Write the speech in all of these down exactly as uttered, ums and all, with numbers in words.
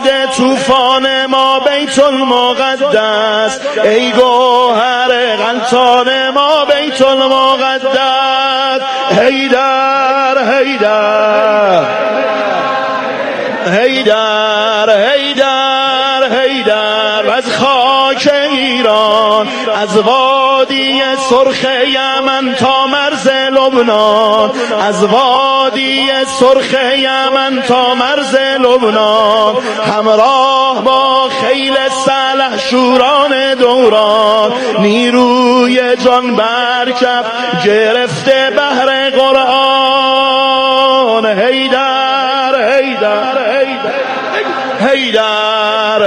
باد طوفان ما بیت المقدس، ای گوهر غلطان ما بیت المقدس. حیدر حیدر حیدر حیدر حیدر. از خاک ایران، از وادی سرخ یمن تا مرز لبنان، از وادی سرخ یمن تا مرز لبنان، همراه با خیل سلح شوران دوران، نیروی جان برکف گرفته بحر قرآن. حیدر حیدر حیدر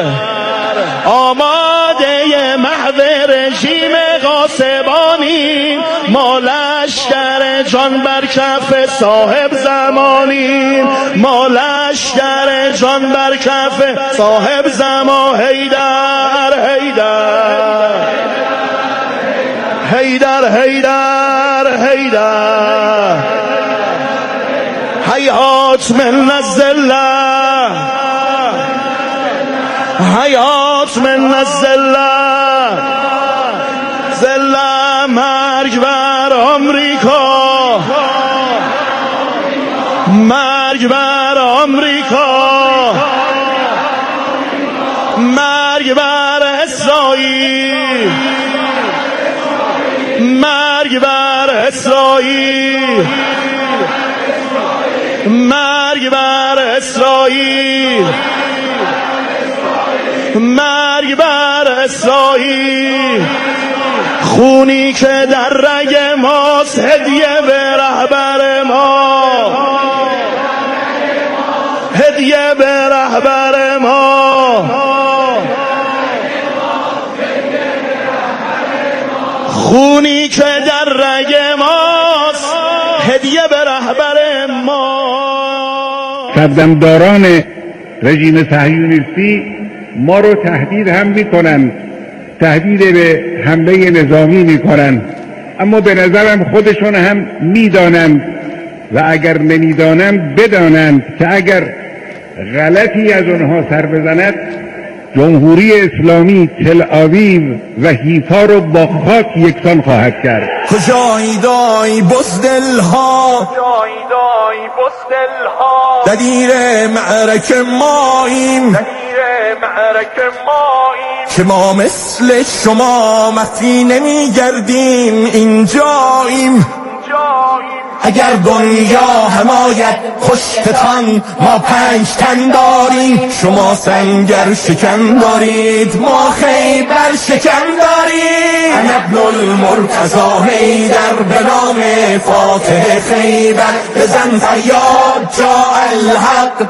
آماده محو رژیم غاصبانی، ما لشکر جان بر کف صاحب زمانی، ما لشکر جان بر کف صاحب زمان. حیدر حیدر حیدر حیدر حیدر. حیات من الذلة، حیات من الذلة، ذلة مرگ بر آمریکا، مرگ بر آمریکا، مرگ بر اسرائیل، مرگ بر اسرائیل، مرگ بر اسرائیل، مرگ بر اسرائیل. خونی که در رگ ماست هدیه به رهبر ما، هدیه به رهبر ما. خونی که در رگ ماست هدیه به رهبر ما. سردمداران رژیم صهیونیستی ما رو تهدید هم میکنن، تهدید به حمله نظامی میکنن، اما به نظرم خودشون هم میدانند و اگر نمیدانند بدانند که اگر غلطی از اونها سر بزند جمهوری اسلامی تل آویو و حیفا رو با خاک یکسان خواهد کرد. کجایی دای بزدلها، کجایی دای بزدلها، ددیر معرک ماییم، ددیر معرک ماییم، که ما مثل شما مفی نمی گردیم اینجاییم. اگر دنیا حمایت خوشتتان ما پنج تن داریم، شما سنگر شکن دارید ما خیبر شکن داریم. انا ابن المرتضی حیدر به نام فاتح خیبر، بزن فریاد جاء الحق،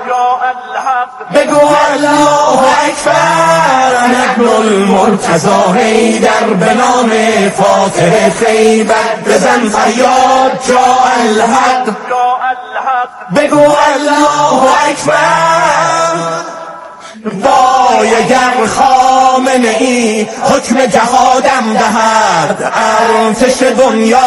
بگو الله اکبر. انا ابن المرتضی حیدر به نام فاتح خیبر، بزن فریاد جاء الحق، بگو الله اکبر. وای اگر خامنه ای حکم جهادم دهد، ارتش دنیا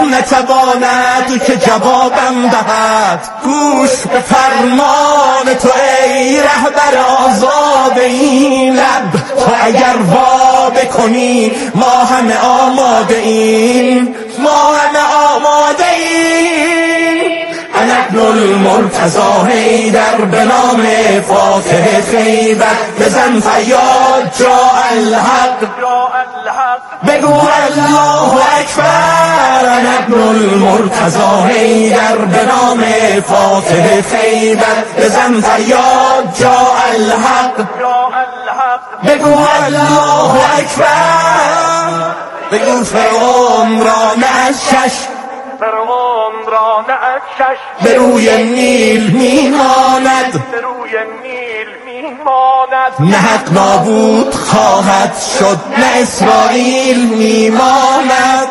نتواند که جوابم دهد. گوش به فرمان تو ای رهبر آزاد این لب، تو اگر وا بکنی ما همه آماده ایم، ما همه آماده ایم. انا ابن المرتضی حیدر به نام فاتح خیبر، بزن فریاد جاء الحق، بگو الله اکبر. انا ابن المرتضی حیدر به نام فاتح خیبر، بزن فریاد جاء الحق، بگو الله اکبر. بگو فرعون را نه شش، فرعون را نه شش، به روی نیل میماند، به روی نیل میماند. نه حق نابود خواهد شد نه اسرائیل میماند.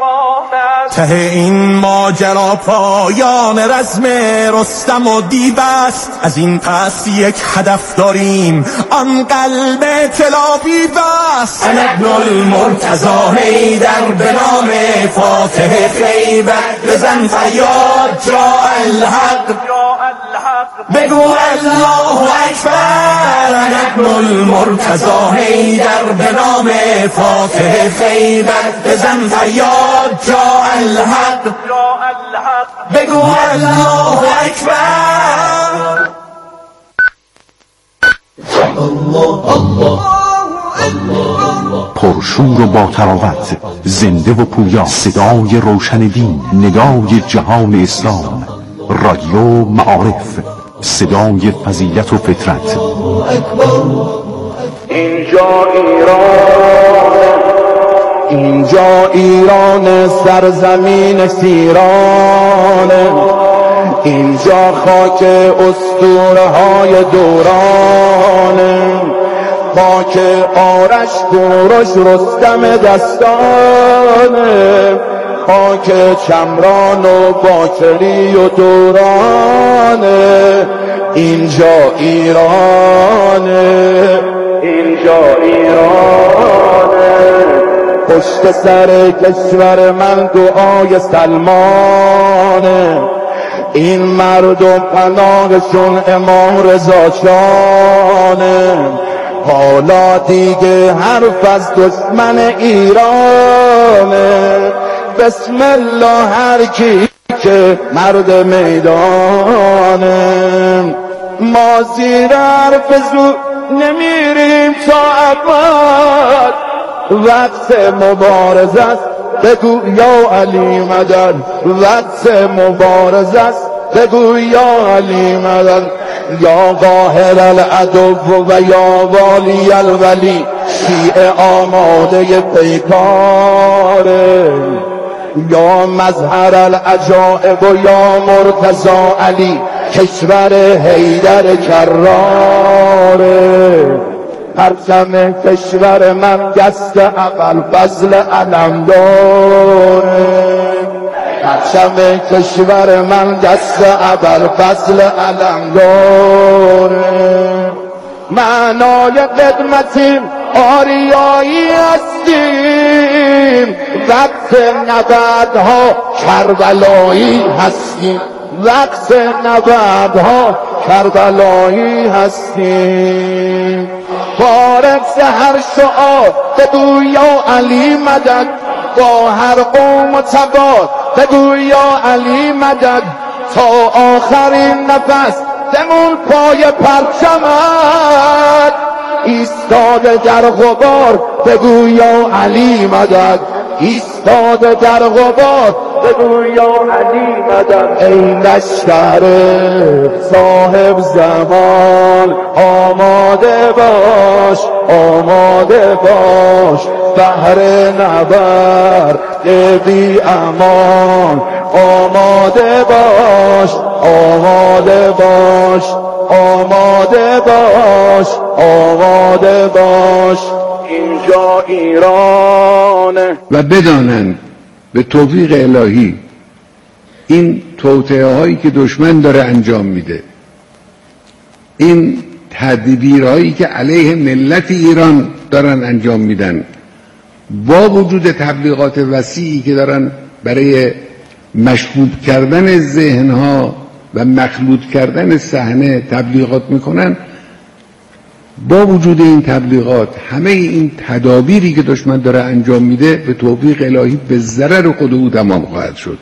ته این ماجرا پایان رزم رستم و دیو است، از این پس یک هدف داریم آن قلب تل آویو است. انا ابن المرتضی حیدر به نام فاتح خیبر، بزن فریاد جاء الحق، بگو الله اکبر. ابن المرتضی حیدر به نام فاتح خیبر بزن فریاد جاء الحق بگو الله اکبر. الله الله پرشور و با تراوت، زنده و پویا، صدای روشن دین، ندای جهان اسلام، رادیو معارف، صدای فضیلت و فطرت. اینجا ایران، اینجا ایران سرزمین سیران، اینجا خاک اسطوره های دوران، خاک آرش کوروش رستم دستانه، خاک چمران و باکری و دورانه. اینجا ایرانه، اینجا ایرانه، پشت سر کشور من دعای سلمانه. این مردم پناهشون امام رضا شانه. حالا دیگه حرف از دشمن ایرانه. بسم الله هر کی که مرد میدانه. ما زیر حرف زو نمیریم تا ابد، وقت مبارزه است بگو یا علی مدد، وقت مبارزه است بگو یا علی مدد. یا قاهر العدو و یا والی الولی، شیعه آماده پیکاره. یا مظهر العجائب و یا مرتضی علی، کشور حیدر کراره. پرچم کشور من دست اول فضل علم داره. پرچم کشور من دست اول فضل علم داره. معنای قدمتیم آریایی هستیم، وقت نبردها کربلایی هستیم، وقت نبردها کربلایی هستیم. فارغ هر شعار بگو یا علی مدد، با هر قوم و تبار بگو یا علی مدد. تا آخرین نفس دمون پای پرچمت، ایستاده در غبار بگو یا علی مدد، ایستاده در غبار بگو یا علی مدد. ای لشکر صاحب زمان آماده باش، آماده باش، بهر نبرد بی امان. آماده باش، آماده باش، آماده باش، آماده باش. اینجا ایرانه. و بدانند به توفیق الهی این توطئه هایی که دشمن داره انجام میده، این تدبیرهایی که علیه ملت ایران دارن انجام میدن، با وجود تبلیغات وسیعی که دارن برای مشبوب کردن ذهنها و مخلوط کردن صحنه تبلیغات میکنن، با وجود این تبلیغات همه این تدابیری که دشمن داره انجام میده به توفیق الهی به ضرر خود او تمام خواهد شد.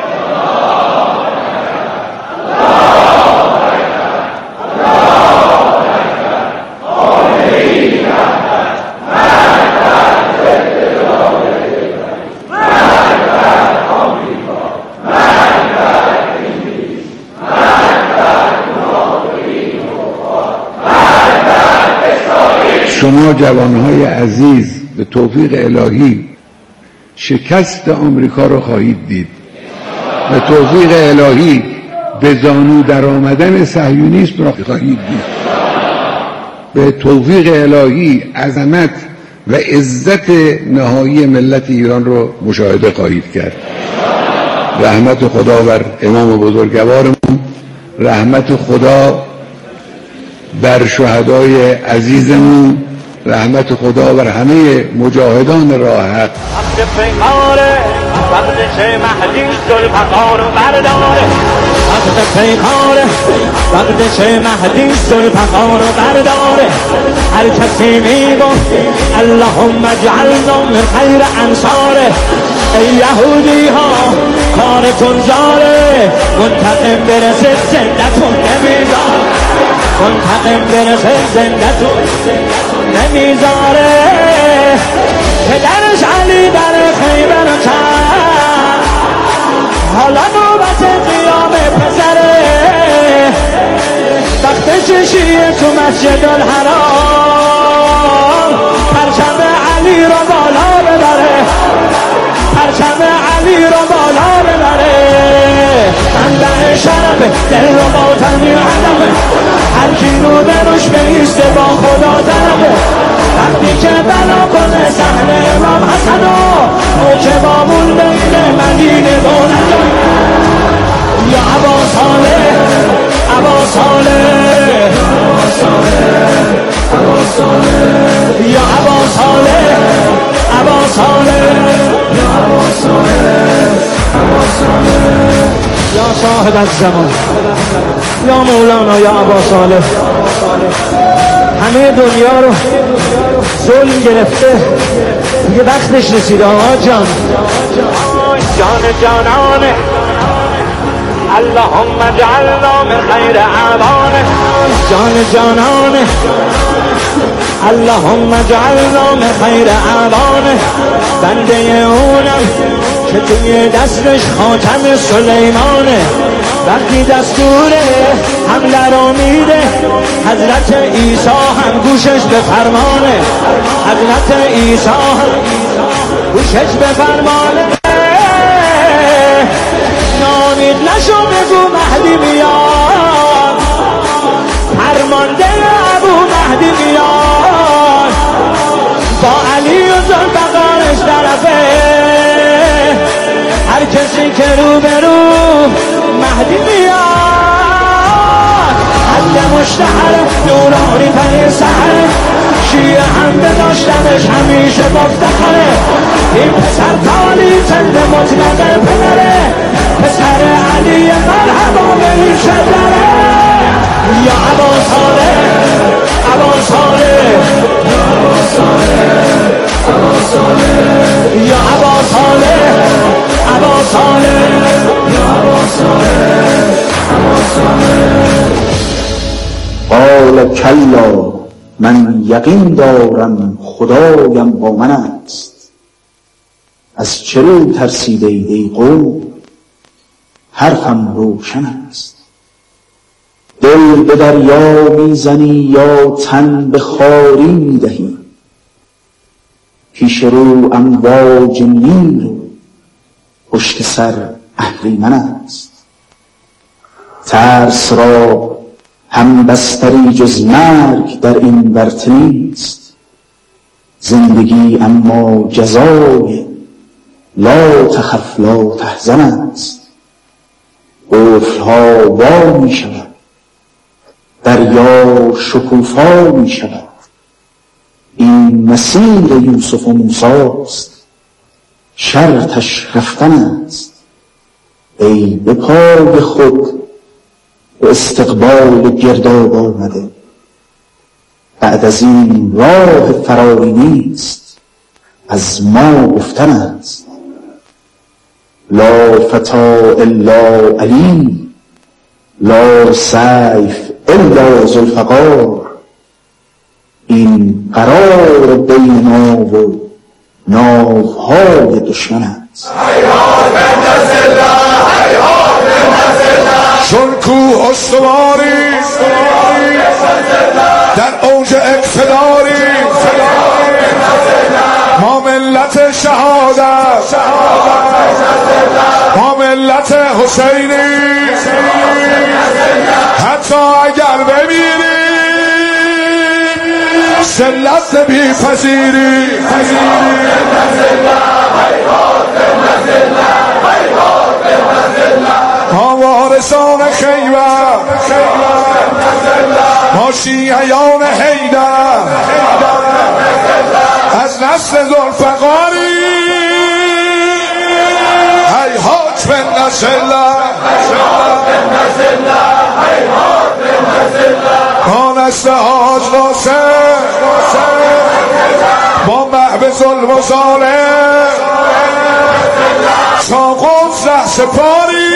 شما جوانهای عزیز به توفیق الهی شکست آمریکا رو خواهید دید. به توفیق الهی به زانو در آمدن صهیونیسم را خواهید دید. به توفیق الهی عظمت و عزت نهایی ملت ایران رو مشاهده خواهید کرد. رحمت خدا بر امام بزرگوارمون، رحمت خدا بر شهدای عزیزمون، رحمت خدا بر همه مجاهدان راه حق. وقت چه مهدی ذوالفقار رو برداره وقت پیکاره وقت چه مهدی ذوالفقار رو برداره هر کسی میگفت اللهم اجعلنا من خیر انصاره ای یهودی ها کارتون زاره منتقم برسه زندتون نمیذاره منتقم برسه زندتون نمیذاره پدرش علی در خیبر کرد حالا نوبت قیام پسره وقت شیعه تو مسجد الحرام پرچم علی رو بالا ببره پرچم علی رو بالا ببره منبع شرف دل رو باطنی علمه هر کی رو بروش بیسته با خدا طلبه وقتی که بنا کنه صحنه امام حسن او که بامون بین مدینه دولت یا ابا صالح ابا صالح ابا صالح یا ابا صالح ابا صالح یا ابا صالح ابا صالح یا صاحب الزمان یا مولانا یا ابا صالح همه دنیا رو ظلم گرفته دیگه وقتش رسیده آقا جان جان جانانه اللهم اجعلنا من خیر اعوانه جان جانانه اللهم اجعلنا من خیر اعوانه بنده اونم که توی دستش خاتم سلیمانه وقتی دستور حمله رو میده حضرت عیسی هم گوشش به فرمانه حضرت عیسی هم گوشش به فرمانه نامید نشو بگو مهدی میاد فرمانده ابو مهدی میاد با علی و ذوالفقارش طرفه هر کسی که رو به رو مهدی میاد حد مشتهر نورانی تنی سهر شیعه هم بداشتنش همیشه بافتخره این پسر تالی تند مطلق پدره پسر علی مرحبا به این شدره یا ابا صالح ابا صالح یا ابا صالح ابا صالح یا ابا صالح ابا صالح یا ابا صالح ابا صالح قال کلا من یقین دارم خدایم با من است از چه رو ترسیده اید ای قوم حرفم روشن است دل به دریا میزنی یا تن به خواری میدهی پیش رو امواج نیل و پشت سر اهریمن است ترس را هم بستری جز مرگ در این ورطه نیست زندگی اما جزای لا تخف لا تحزن است قفلها وا می شود دریا شکوفا می شود این مسیر یوسف و موسی است شرطش رفتن است ای به پای خود به استقبال گرداب آمده بعد از این راه فراری نیست از ما گفتن است لا فتا الا علی لا سیف الا ذوالفقار این قرار بین ما و ناوهای دشمن است چون کوه استواری در اوج اقتداری ما ملت شهادت ما ملت حسینی حتی اگر بمیریم ذلت نمیپذیریم ما وارثان خیبر ما شیعیان حیدر از نسل ذوالفقاری هیهات به نزله کانست حاج ناصر با محو ظلم و ظالم ساقون زه سپاری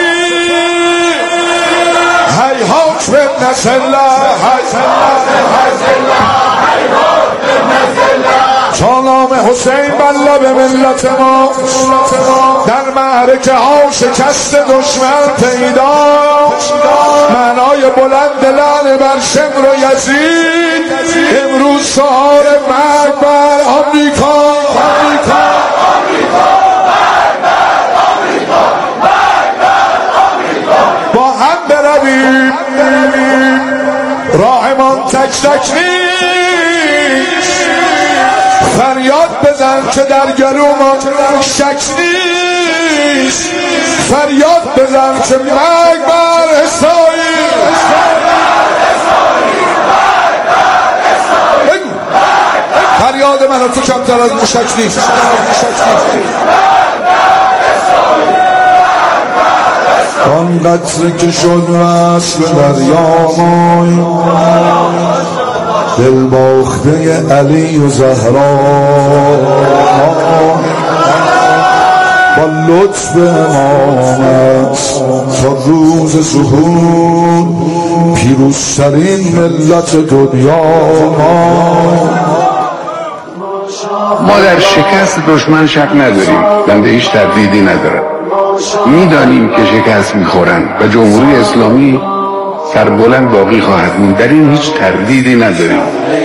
هیهات به نزله تا نام حسین بلا به ملت ما در معرکه ها شکست دشمن پیدا معنای بلند لعن بر شمر و یزید امروز شعار مرگ بر آمریکا با هم برویم راهمان تک تک نیست فریاد بزن که در گلومان شک نیست فریاد بزن که مرگ بر اسرائیل فریاد من تو کمتر از مشک نیست آن قطره که شد وصل دریا مای دل باخته علی و زهرا با لطف امامت تا روز ظهور پیروزترین ملت دنیا ما در شکست دشمن شک نداریم، بنده هیچ تردیدی ندارم. میدانیم که شکست میخورن و جمهوری اسلامی سربلند باقی خواهد موند، در این هیچ تردیدی نداریم.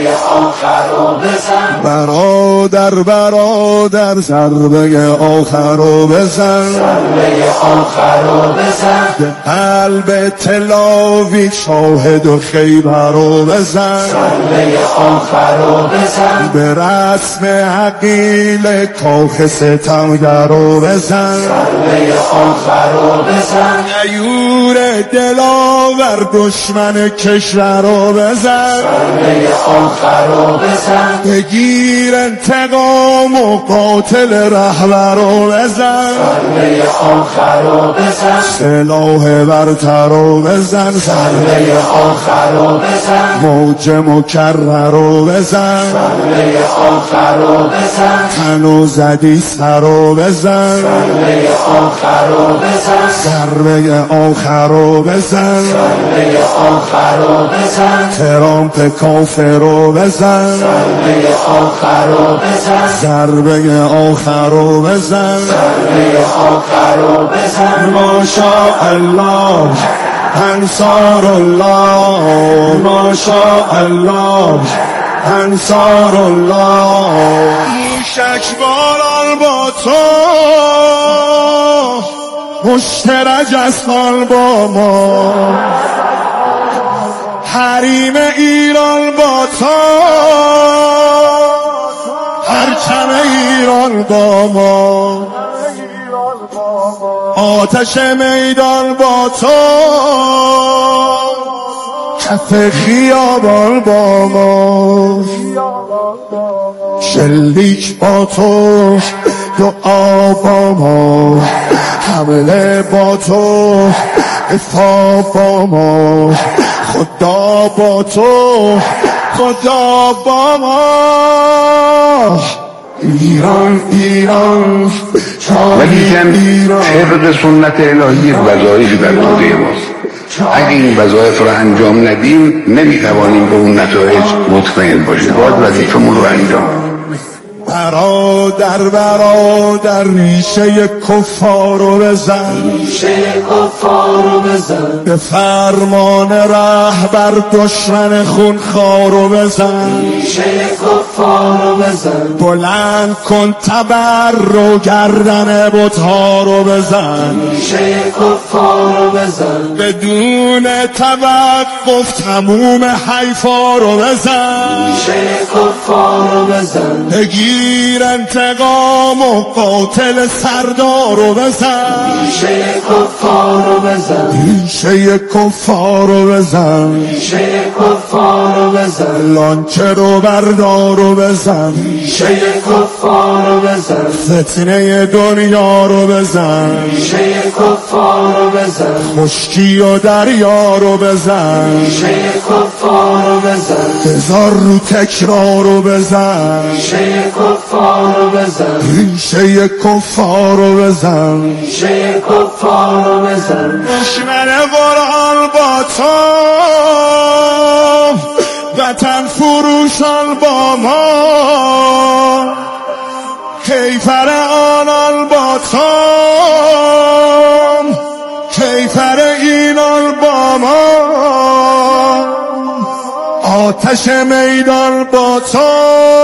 برادر برادر ضربه آخر رو بزن ضربه آخر رو بزن به قلب تلاوی شاهد و خیبر رو بزن ضربه آخر رو بزن به رسم عقیل کاخ ستمگر رو بزن ضربه آخر رو بزن غیور دلاور دشمن کشور رو بزن ضربه آخر رو بزن بگیر انتقام و قاتل رهبر رو بزن ضربه آخر رو بزن سلاح برتر رو بزن ضربه آخر رو بزن موج مکرر رو بزن ضربه آخر رو بزن تنو زدی سر رو بزن ضربه آخر رو بزن ضربه آخر رو بزن ضربه آخر رو بزن ترامپ کافر رو بزن ضربه آخر رو بزن ضربه آخر رو بزن ضربه آخر رو بزن ماشاءالله انصار الله ماشاءالله انصار الله موشک باران با تو مشترک است حال با ما حریم ایران با تو پرچم ایران با ما آتش میدان با تو کف خیابان با ما شلیک با تو دعا با ما حمله با تو افا با ما خدا با تو خدا با ما ایران ایران ولی کن طبق سنت الهی وظایفی بر عهده ماست. اگه این وظایف رو انجام ندیم نمیتوانیم به اون نتایج مطمئن باشیم. باید وظیفمون رو انجام برادر برادر ریشه کفار رو بزن ریشه کفار رو بزن به فرمان رهبر دشمن خونخوار رو بزن ریشه کفار رو بزن بلند کن تبر رو گردن بت‌ها رو بزن ریشه کفار رو بزن بدون توقف تموم حیفا رو بزن ریشه کفار رو بزن بگیر بگیر انتقام و قاتل سردارو بزن، ریشه کفارو بزن، ریشه کفارو بزن، ریشه کفارو بزن، لانچه رو بردارو بزن، ریشه کفارو بزن، فتنه دنیا رو بزن، ریشه کفارو بزن، خشکی و دریا رو بزن، ریشه کفارو بزن، بذار رو تکرار رو بزن، ریشه کفارو بزن، ریشه کفار رو بزن، ریشه کفارو بزن. دشمن قرآن با تو، وطن فروشان با ما، کیفر آنان با تو، کیفر اینان با ما، آتش میدان با تو،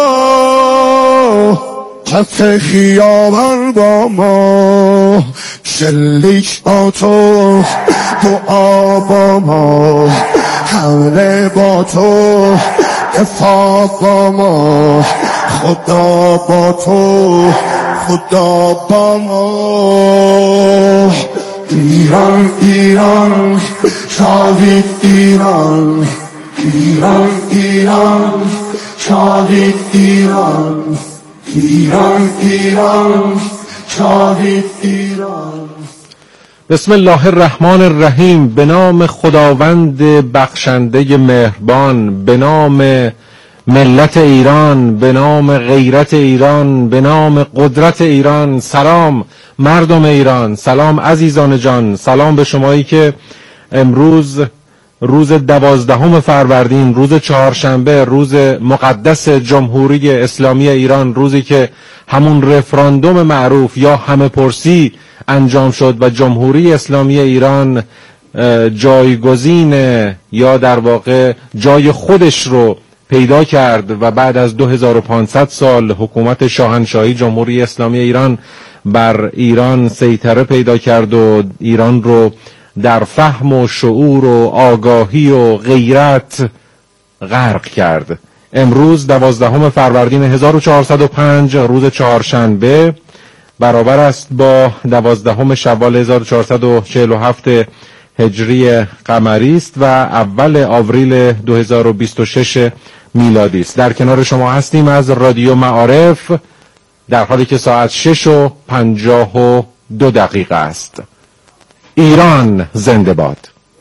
کف خیابان با ما، شلیک با تو، دعا با ما، حمله با تو، دفاع با ما، خدا با تو، خدا با ما. ایران ایران شاهد ایران، ایران ایران شاهد ایران، ایران ایران شاهد ایران. بسم الله الرحمن الرحیم. به نام خداوند بخشنده مهربان، به نام ملت ایران، به نام غیرت ایران، به نام قدرت ایران. سلام مردم ایران، سلام عزیزان جان، سلام به شمایی که امروز روز دوازدهم فروردین، روز چهارشنبه، روز مقدس جمهوری اسلامی ایران، روزی که همون رفراندوم معروف یا همه پرسی انجام شد و جمهوری اسلامی ایران جایگزین یا در واقع جای خودش رو پیدا کرد و بعد از دو هزار و پانصد سال حکومت شاهنشاهی جمهوری اسلامی ایران بر ایران سیطره پیدا کرد و ایران رو در فهم و شعور و آگاهی و غیرت غرق کرد. امروز دوازدهم فروردین هزار و چهارصد و پنج روز چهارشنبه برابر است با دوازدهم شوال هزار و چهارصد و چهل و هفت هجری قمری است و اول آوریل دو هزار و بیست و شش میلادی است. در کنار شما هستیم از رادیو معارف در حالی که ساعت شش و پنجاه و دو دقیقه است. ایران زنده باد.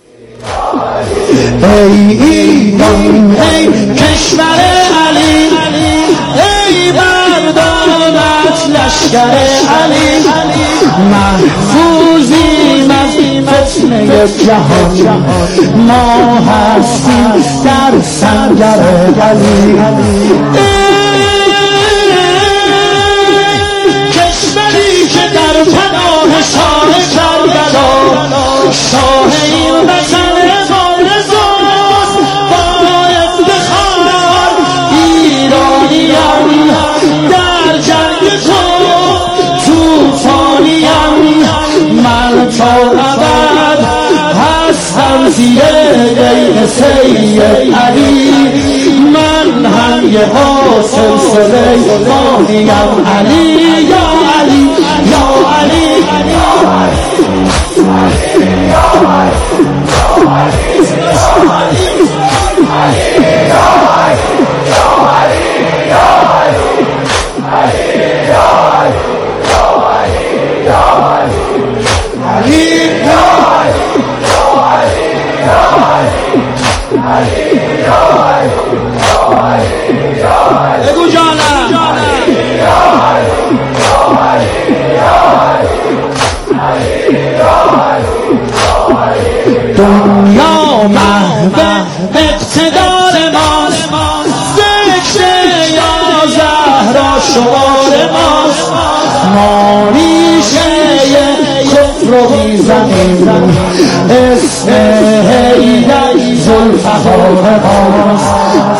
ای ایران، ای کشور علی، ای بردارت لشکر علی، محفوظیم از فتنه جهان، ما هستیم در سنگر علی. کشوری که در پناه شاه کربلا، شاه این وطن بارزاست، با افتخار ایرانیم، در جنگ تو توفانیم، من تا ابد هستم زیر غیر سید علی، من هم یه حاصل سلیمانیم. علی یا علی یا علی یا بگو جانم. دنیا محو اقتدار ماست، ذکر یا زهرا شعار ماست، ما ریشه کفر رو میزنیم، اسم حیدر ذوالفقار ماست.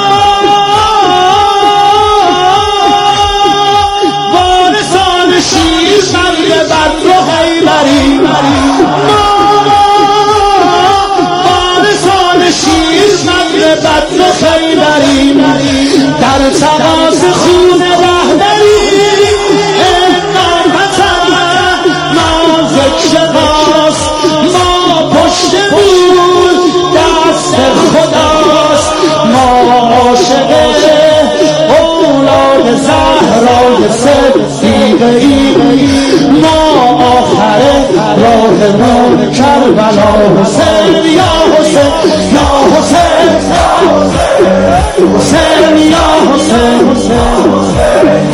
وارثان شیر شمر بدر و حیدری، بدر خیبری، در تقاض خون صدیقی ما آخر راه ما کربلا حسین یا حسین یا حسین حسین یا حسین حسین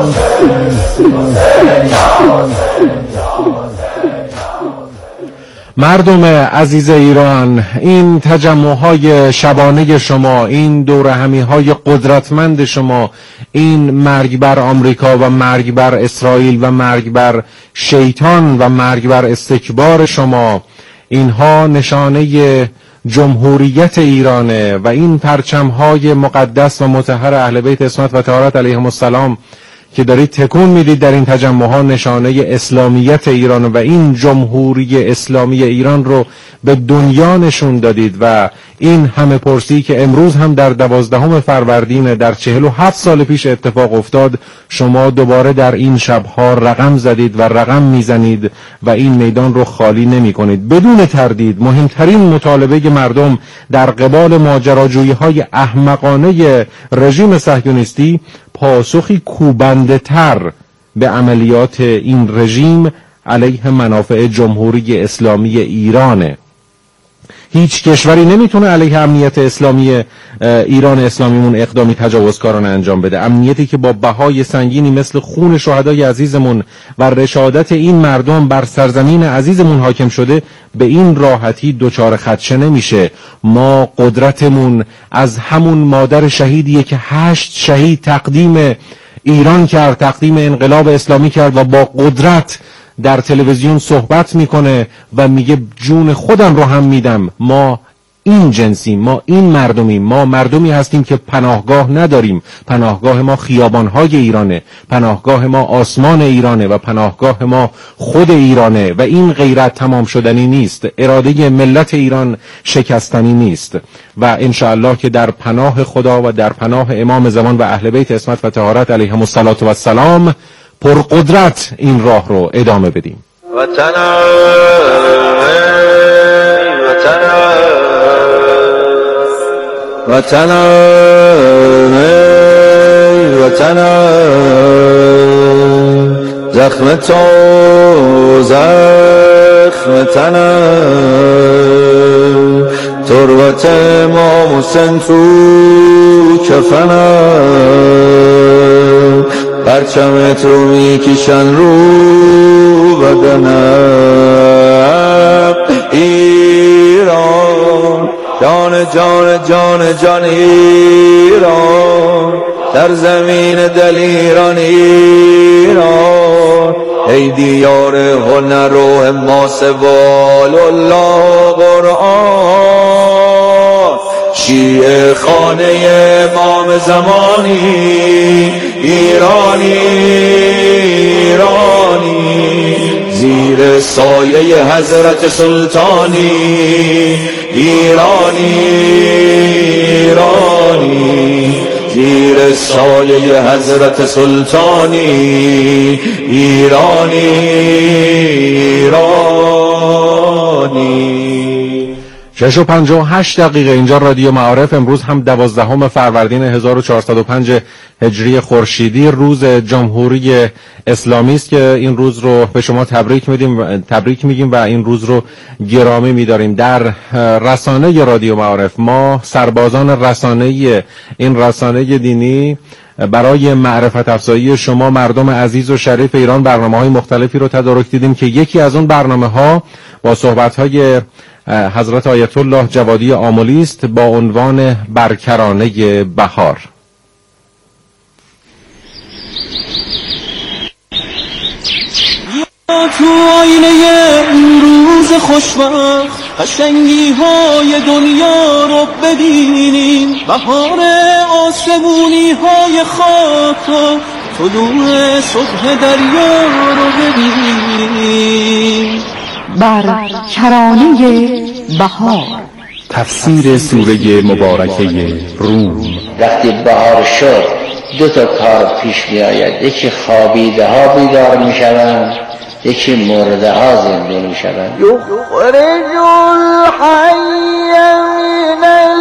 مردم عزیز ایران، این تجمع‌های شبانه شما، این دوره همی‌های قدرتمند شما، این مرگ بر آمریکا و مرگ بر اسرائیل و مرگ بر شیطان و مرگ بر استکبار شما، اینها نشانه جمهوریت ایرانه و این پرچم‌های مقدس و مطهر اهل بیت عصمت و طهارت علیهم السلام که دارید تکون میدید در این تجمع‌ها نشانه اسلامیت ایران و این جمهوری اسلامی ایران رو به دنیا نشون دادید و این همه پرسی که امروز هم در دوازدهم فروردین در چهل و هفت سال پیش اتفاق افتاد، شما دوباره در این شبها رقم زدید و رقم میزنید و این میدان رو خالی نمی کنید. بدون تردید مهمترین مطالبه مردم در قبال ماجراجویی‌های احمقانه رژیم صهیونیستی پاسخی کوبنده تر به عملیات این رژیم علیه منافع جمهوری اسلامی ایرانه. هیچ کشوری نمیتونه علیه امنیت اسلامی ایران اسلامیمون اقدامی تجاوزکارانه انجام بده. امنیتی که با بهای سنگینی مثل خون شهدای عزیزمون و رشادت این مردم بر سرزمین عزیزمون حاکم شده به این راحتی دوچار خدشه نمیشه. ما قدرتمون از همون مادر شهیدیه که هشت شهید تقدیم ایران کرد، تقدیم انقلاب اسلامی کرد و با قدرت در تلویزیون صحبت میکنه و میگه جون خودم رو هم میدم. ما این جنسیم، ما این مردمیم، ما مردمی هستیم که پناهگاه نداریم. پناهگاه ما خیابانهای ایرانه، پناهگاه ما آسمان ایرانه و پناهگاه ما خود ایرانه و این غیرت تمام شدنی نیست. اراده ملت ایران شکستنی نیست و انشاءالله که در پناه خدا و در پناه امام زمان و اهل بیت عصمت و طهارت علیهم السلام پرقدرت این راه رو ادامه بدیم. وطنم وطنم وطنم وطنم زخم تو زخم تنم تربت امام حسین تو کفنم پرچمت رو میکشن رو بدنم ایران جان جان جان جان ایران در زمین دل ایران ایران ای دیار هنر و حماس وال الله قرآن شیعه خانه امام زمانی ایرانی ایرانی زیر سایه حضرت سلطانی ایرانی ایرانی زیر سایه حضرت سلطانی ایرانی ایرانی. شش و پنجاه و هشت دقیقه اینجا رادیو معارف. امروز هم دوازدهم فروردین هزار و چهارصد و پنج هجری خورشیدی روز جمهوری اسلامی است که این روز رو به شما تبریک میدیم تبریک میگیم و این روز رو گرامی میداریم. در رسانه رادیو معارف ما سربازان رسانه این رسانه دینی برای معرفت افزایی شما مردم عزیز و شریف ایران برنامه‌های مختلفی رو تدارک دیدیم که یکی از اون برنامه‌ها با صحبت‌های حضرت آیت الله جوادی آملی است با عنوان برکرانه بهار. تو آینه این روز خوشبخت قشنگی های دنیا رو ببینیم، بهار آسمونی های خاک و طلوع صبح دریا رو ببینیم. برکرانه بهار، تفسیر سوره مبارکه روم. وقتی بهار شد دو تا کار پیش می آید، یکی خوابیده ها بیدار می شوند، یکی مرده ها زنده می شوند. یخرج الحی من